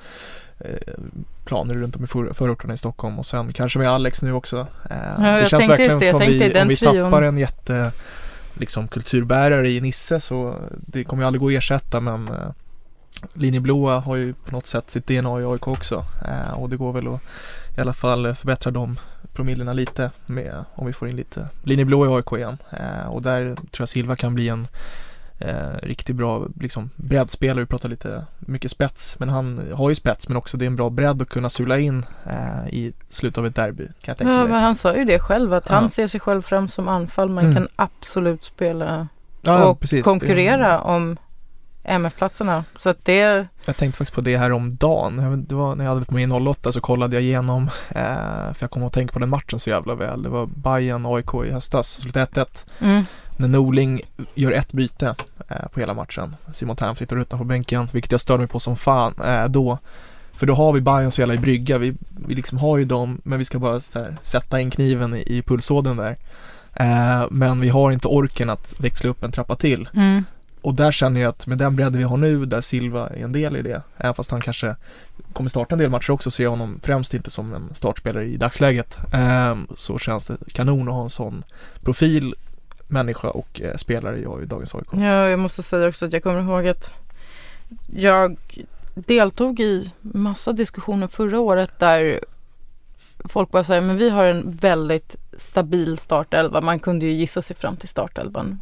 planer runt om i förorterna i Stockholm. Och sen kanske med Alex nu också. Det känns verkligen som om vi tappar en jätte liksom kulturbärare i Nisse, så det kommer ju aldrig gå att ersätta, men linjeblåa har ju på något sätt sitt DNA i AIK också, och det går väl att i alla fall förbättra de promillerna lite med, om vi får in lite linjeblå i AIK igen, och där tror jag Silva kan bli en riktigt bra liksom breddspelare. Vi pratar lite mycket spets, men han har ju spets, men också det är en bra bredd att kunna sula in i slutet av ett derby, kan jag tänka mig. Men han sa ju det själv, att han ser sig själv fram som anfall, men kan absolut spela och precis, konkurrera om MF-platserna. Så att det... Jag tänkte faktiskt på det här om dagen. Det var när jag hade varit med i 08, så kollade jag igenom, för jag kommer att tänka på den matchen så jävla väl. Det var Bayern AIK i höstas, slutet 1-1. När Norling gör ett byte på hela matchen. Simon Thern sitter utanför bänken, vilket jag störde mig på som fan då. För då har vi Bayern så jävla i brygga. Vi liksom har ju dem, men vi ska bara så här, sätta in kniven i pulsådern där. Men vi har inte orken att växla upp en trappa till. Och där känner jag att med den bredden vi har nu, där Silva är en del i det, även fast han kanske kommer starta en del matcher också, ser jag honom främst inte som en startspelare i dagsläget, så känns det kanon att ha en sån profil, människa och spelare i dagens AIK. Ja, jag måste säga också att jag kommer ihåg att jag deltog i massa diskussioner förra året där folk bara säger, men vi har en väldigt stabil startelva. Man kunde ju gissa sig fram till startelvan.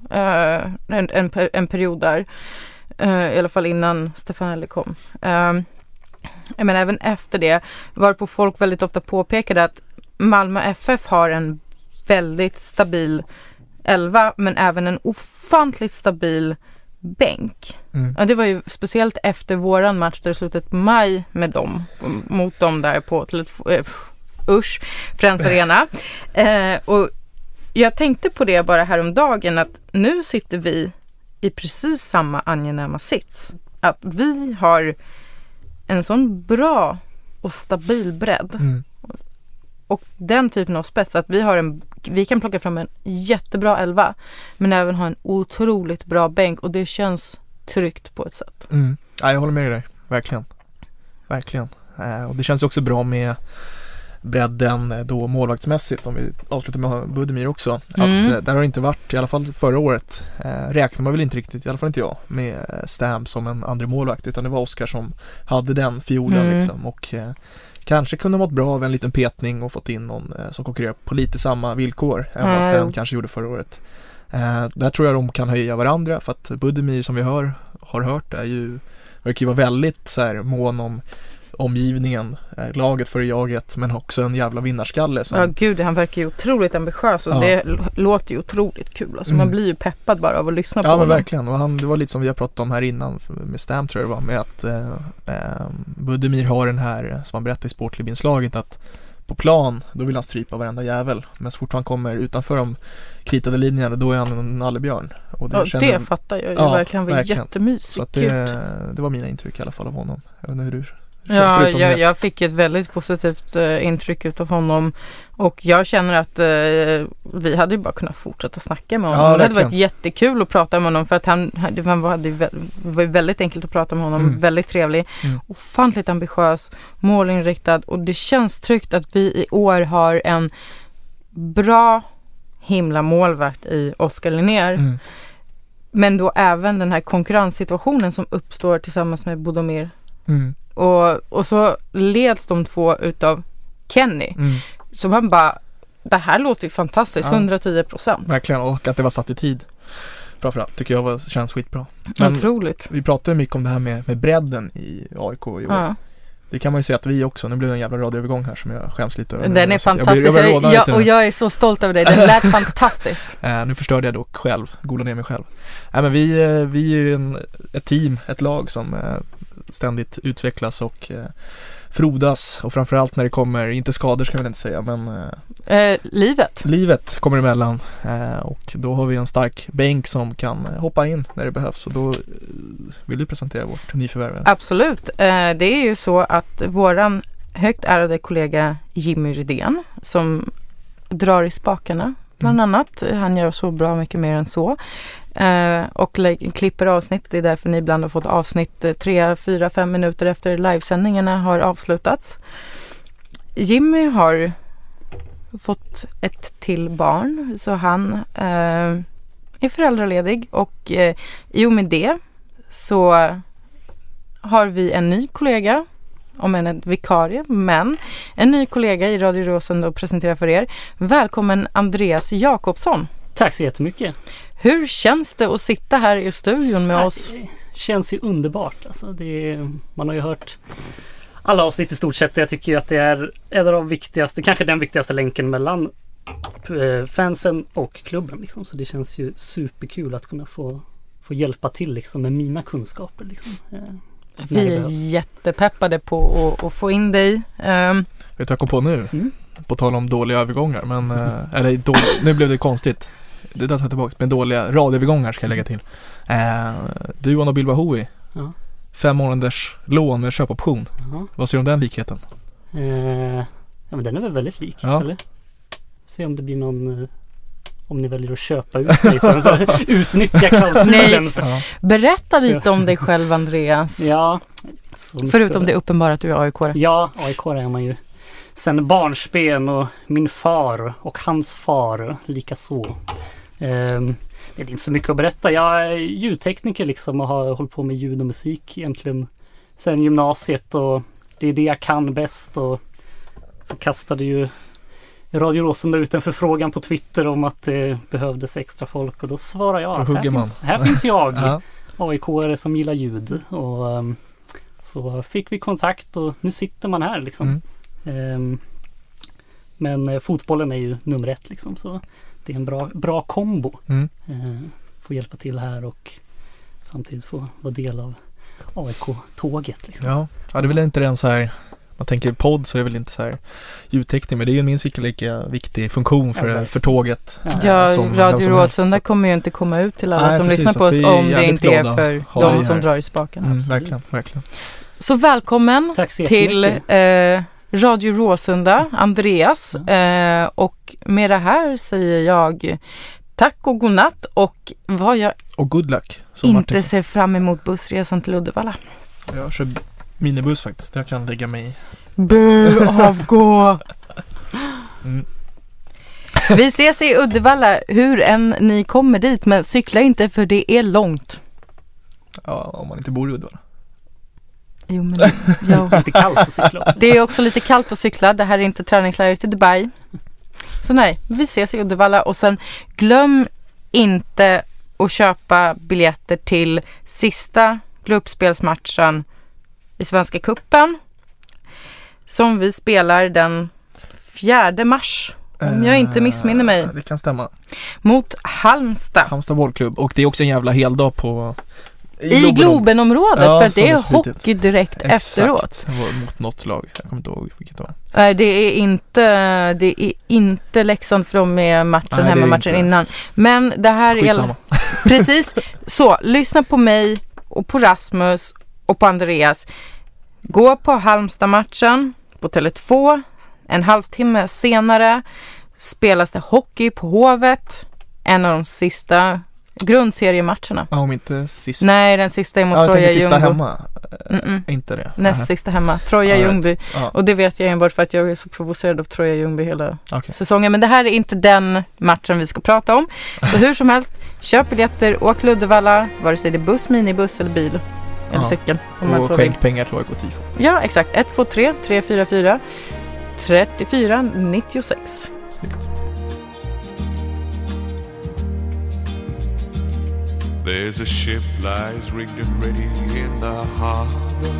En period där. I alla fall innan Stefanelli kom. Men även efter det var på folk väldigt ofta påpekade att Malmö FF har en väldigt stabil elva, men även en ofantligt stabil bänk. Ja, det var ju speciellt efter våran match där det slutet maj med dem, mot dem där på Friends Arena. Och jag tänkte på det bara häromdagen, att nu sitter vi i precis samma angenäma sits. Att vi har en sån bra och stabil bredd. Och den typen av spets, att vi kan plocka fram en jättebra elva, men även ha en otroligt bra bänk, och det känns tryggt på ett sätt. Ja, jag håller med dig, verkligen. Och det känns också bra med bredden då målvaktsmässigt, om vi avslutar med Budimir också, att där har det inte varit, i alla fall förra året räknar man väl inte riktigt, i alla fall inte jag, med Stam som en andra målvakt, utan det var Oskar som hade den fiolen liksom, och kanske kunde mått bra av en liten petning och fått in någon som konkurrerar på lite samma villkor än vad Stam kanske gjorde förra året. Där tror jag de kan höja varandra, för att Budimir, som vi har hört, verkar ju vara väldigt så här mån om omgivningen, laget för jaget, men också en jävla vinnarskalle. Ja, gud, han verkar ju otroligt ambitiös, och det låter ju otroligt kul. Alltså, man blir ju peppad bara av att lyssna på honom. Ja, men verkligen. Och det var lite som vi har pratat om här innan med Stam, tror jag det var, med att Budimir har den här, som han berättade i Sportklubbinslaget, att på plan, då vill han strypa varenda jävel, men så fort han kommer utanför de kritade linjerna, då är han en nallebjörn. Och det fattar jag ju verkligen. Han var jättemysig. Så att det var mina intryck i alla fall av honom. Jag vet inte hur du... Ja, jag fick ett väldigt positivt intryck utav honom, och jag känner att vi hade ju bara kunnat fortsätta snacka med honom. Det hade varit jättekul att prata med honom, för att det var väldigt enkelt att prata med honom, väldigt trevlig, ofantligt ambitiös, målinriktad, och det känns tryggt att vi i år har en bra himla målvakt i Oskar Linnér. Men då även den här konkurrenssituationen som uppstår tillsammans med Budimir. Och så leds de två utav Kenny. Så man bara, det här låter ju fantastiskt, 110%. Verkligen, och att det var satt i tid. Framförallt tycker jag känns skitbra. Otroligt. Vi pratade mycket om det här med bredden i AIK i år. Det kan man ju säga att vi också, nu blir det en jävla radioövergång här som jag skäms lite över. Den är fantastisk, och jag är så stolt över dig, den lät fantastiskt. Nu förstörde jag dock själv, goda ner mig själv. Men vi är ju ett team, ett lag som ständigt utvecklas och frodas, och framförallt när det kommer, inte skador ska jag väl inte säga, men livet kommer emellan, och då har vi en stark bänk som kan hoppa in när det behövs, och då vill du presentera vårt nyförvärv? Absolut, det är ju så att våran högt ärade kollega Jimmy Rydén, som drar i spakarna bland annat, han gör så bra mycket mer än så, och klipper avsnitt. Det är därför ni ibland har fått avsnitt 3, 4, 5 minuter efter livesändningarna har avslutats. Jimmy har fått ett till barn, så han är föräldraledig, och i och med det så har vi en ny kollega, om en vikarie, men en ny kollega i Radio Råsunda att presentera för er. Välkommen Andreas Jakobsson. Tack så jättemycket. Hur känns det att sitta här i studion med oss? Det känns ju underbart. Alltså man har ju hört alla avsnitt i stort sett. Jag tycker att det är en av de viktigaste, kanske den viktigaste länken mellan fansen och klubben. Liksom. Så det känns ju superkul att kunna få hjälpa till liksom, med mina kunskaper. Liksom. Vi är jättepeppade på att få in dig. Vet du jag kom på nu? På tal om dåliga övergångar. Men, nu blev det konstigt. Det där tar jag tillbaka. Men dåliga radioövergångar ska jag lägga till. Du och Bilba Hui. 5 månaders lån med köpoption. Vad säger du om den likheten? Ja, men den är väl väldigt lik. Eller? Se om det blir någon... Om ni väljer att köpa ut mig, så utnyttja klausulen. Berätta lite om dig själv, Andreas. Ja. Förutom det uppenbara att du är AIK. Ja, AIK är man ju sen barnsben, och min far och hans far lika så. Det är inte så mycket att berätta. Jag är ljudtekniker liksom, och har hållit på med ljud och musik egentligen sen gymnasiet, och det är det jag kan bäst, och kastade ju Radio Råsunda ut en förfrågan på Twitter om att det behövdes extra folk, och då svarade jag att här finns jag, AIK-are som gillar ljud, och så fick vi kontakt, och nu sitter man här liksom. Men fotbollen är ju nummer 1 liksom, så det är en bra kombo. Få hjälpa till här och samtidigt få vara del av AIK-tåget liksom. Ja, det är väl inte den så här. Man tänker podd, så är väl inte så här ljudteknik, men det är ju en minst lika viktig funktion för tåget. Radio Råsunda kommer ju inte komma ut till alla som lyssnar på oss om det inte är för de som drar i spakarna. Verkligen. Så välkommen till Radio Råsunda, Andreas. Och med det här säger jag tack och godnatt, och vad jag good luck, inte ser fram emot bussresan till Uddevalla. Jag kör minibuss faktiskt, jag kan lägga mig. Avgå! Vi ses i Uddevalla, hur än ni kommer dit, men cykla inte för det är långt. Ja, om man inte bor i Uddevalla. Jo, men lite kallt att cykla också. Det är också lite kallt att cykla. Det här är inte träningsläger till Dubai. Så nej, vi ses i Uddevalla, och sen glöm inte att köpa biljetter till sista gruppspelsmatchen i Svenska cupen, som vi spelar den 4 mars, om jag inte missminner mig. Det kan stämma. Mot Halmstad bollklubb, och det är också en jävla heldag på i Globenområdet, för att det är hockey direkt efteråt. Mot något lag, jag kommer inte ihåg vilket det var. Det är inte Leksand, för de är hemmamatchen innan. Men det här är precis så, lyssna på mig och på Rasmus och på Andreas. Gå på Halmstad-matchen på Tele2. En halvtimme senare spelas det hockey på Hovet. En av de sista grundseriematcherna. Ja, om inte sista. Nej, den sista är mot Troja Ljungby. Sista hemma. Inte det. Näst sista hemma. Troja Ljungby. Ja. Och det vet jag enbart för att jag är så provocerad av Troja Ljungby hela säsongen. Men det här är inte den matchen vi ska prata om. Så hur som helst, köp biljetter, åk till Uddevalla, vare sig det är buss, minibuss eller bil. Eller cykel. Och skänk pengar till AIK Tifo. Ja, exakt. 123 344 34 96. Snyggt. There's a ship lies rigged and ready in the harbor.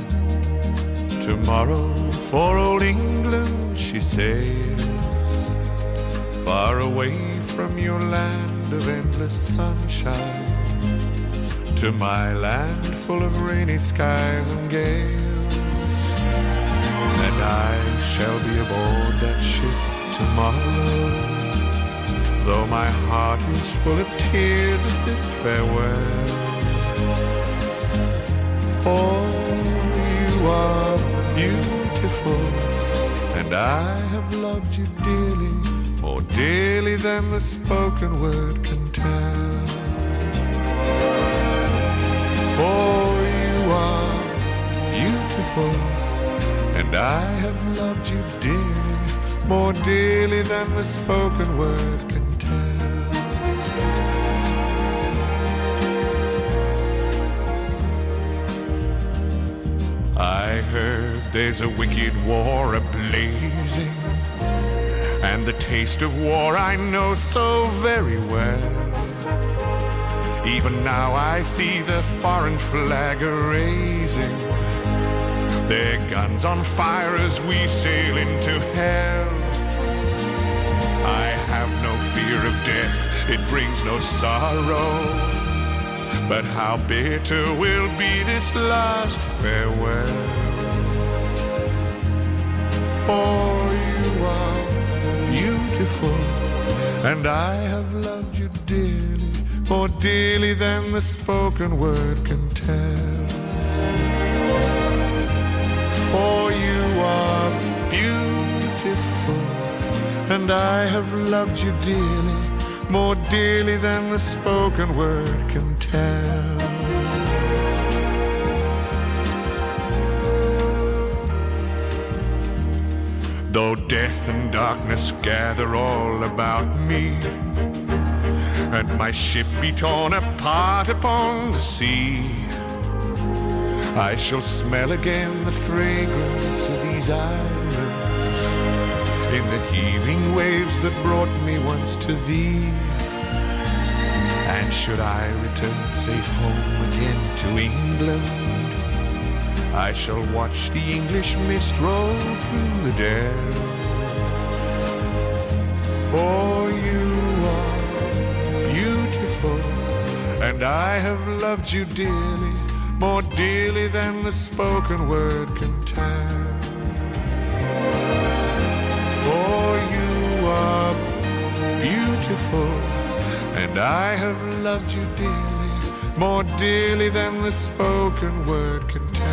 Tomorrow for old England she sails, far away from your land of endless sunshine. to my land full of rainy skies and gales, and I shall be aboard that ship tomorrow, though my heart is full of tears at this farewell. For you are beautiful, and I have loved you dearly, more dearly than the spoken word can tell. For you are beautiful, and I have loved you dearly, more dearly than the spoken word can tell. I heard there's a wicked war a-blazing, and the taste of war I know so very well. Even now I see the foreign flag a-raising, their guns on fire as we sail into hell. I have no fear of death, it brings no sorrow, but how bitter will be this last farewell. For you are beautiful, and I have loved you dearly, more dearly than the spoken word can tell. For you are beautiful, and I have loved you dearly, more dearly than the spoken word can tell. Though death and darkness gather all about me, and my ship be torn apart upon the sea, I shall smell again the fragrance of these islands, in the heaving waves that brought me once to thee. And should I return safe home again to England, I shall watch the English mist roll through the dell. For you are beautiful, and I have loved you dearly, more dearly than the spoken word can tell. For you are beautiful, and I have loved you dearly, more dearly than the spoken word can tell.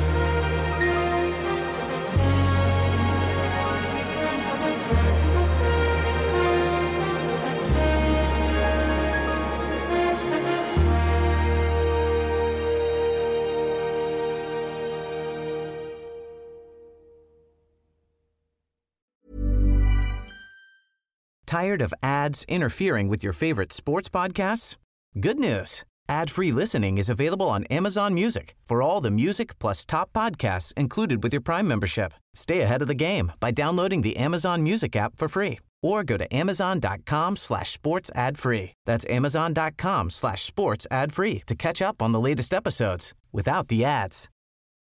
Tired of ads interfering with your favorite sports podcasts? Good news. Ad-free listening is available on Amazon Music for all the music plus top podcasts included with your Prime membership. Stay ahead of the game by downloading the Amazon Music app for free or go to amazon.com/sports ad free. That's amazon.com/sports ad free to catch up on the latest episodes without the ads.